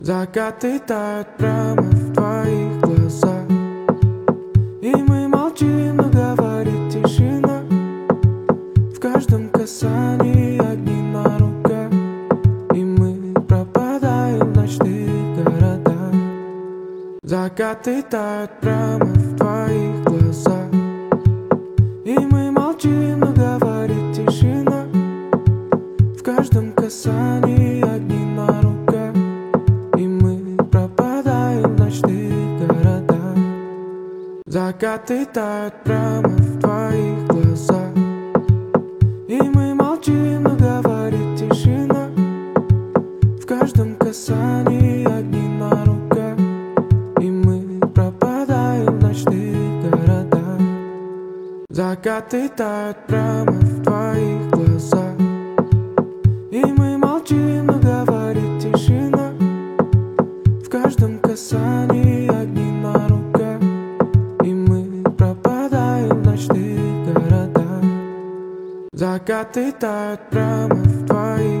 Закаты тают прямо в твоих глазах, и мы молчим, но говорит тишина. В каждом касании огни на руках, и мы пропадаем в ночных городах. Закаты тают прямо в твоих глазах, и мы молчим, но говорит тишина. В каждом касании огни на руках, и мы пропадаем в ночных городах. Закаты тают прямо в твоих глазах, и мы молчим, но говорит тишина. В каждом касании огни на руках, и мы пропадаем в ночных городах. Закаты тают прямо в твоих глазах, и мы молчим, но говорит тишина. В каждом касании огни на руках, и мы пропадаем в ночных городах. Закаты тают прямо в твоих